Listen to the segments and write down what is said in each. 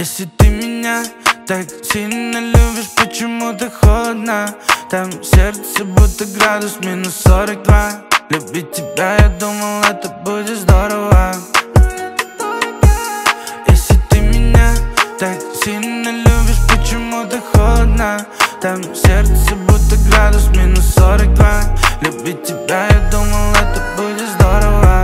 Если ты меня так сильно любишь, почему ты холодна? Там в сердце будто градус минус 42. Любить тебя, я думал, это будет здорово. Если ты меня так сильно любишь, почему ты холодна? Там в сердце будто градус минус 42. Любить тебя, я думал, это будет здорово.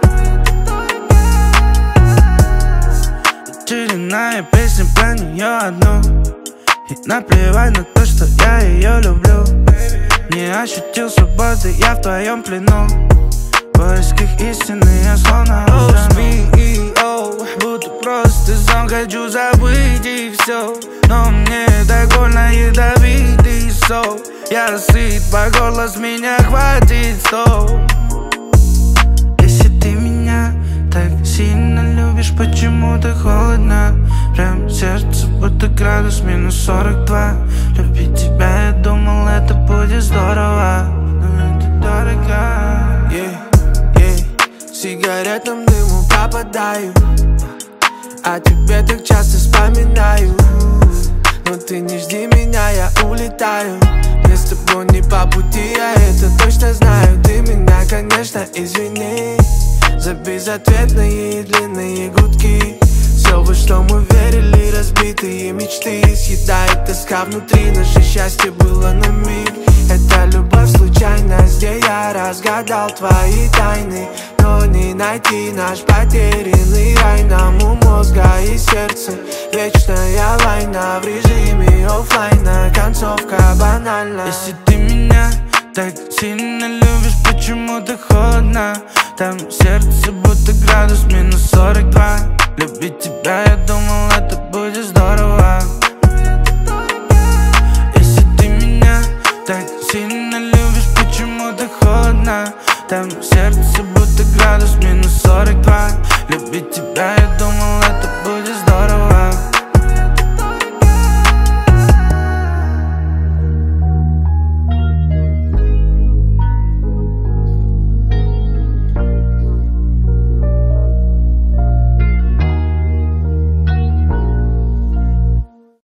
Очередная песня про нее одну, и наплевать на то, что я ее люблю. Не ощутил свободы, я в твоем плену. В поисках истины я словно утону. Будто просто сон, хочу забыть и все. Но мне так больно ядовитый сок. Я сыт по горло, с меня хватит стоп. Если ты меня так сильно любишь, почему ты холодна? Прям сердце будто градус минус 42. Любить тебя, я думал, это будет здорово, но это дорого. Сигаретным дыму попадаю, о тебе так часто вспоминаю. Но ты не жди меня, я улетаю. Мне с тобой не по пути, я это точно знаю. Ты меня, конечно, извини за безответные и длинные гудки. Все, во что мы верили, разбитые мечты. Съедает тоска внутри, наше счастье было на миг. Это любовь случайность, где я разгадал твои тайны. Но не найти наш потерянный рай. Нам у мозга и сердца вечная война. В режиме оффлайна концовка банальна. Если ты меня так сильно любишь, почему ты холодна? Там в сердце будто градус минус 42. Любить тебя, я думал, это будет здорово. Если ты меня так сильно любишь, почему ты холодна? Там в сердце будто градус минус 42. Любить тебя, я думал, это будет здорово.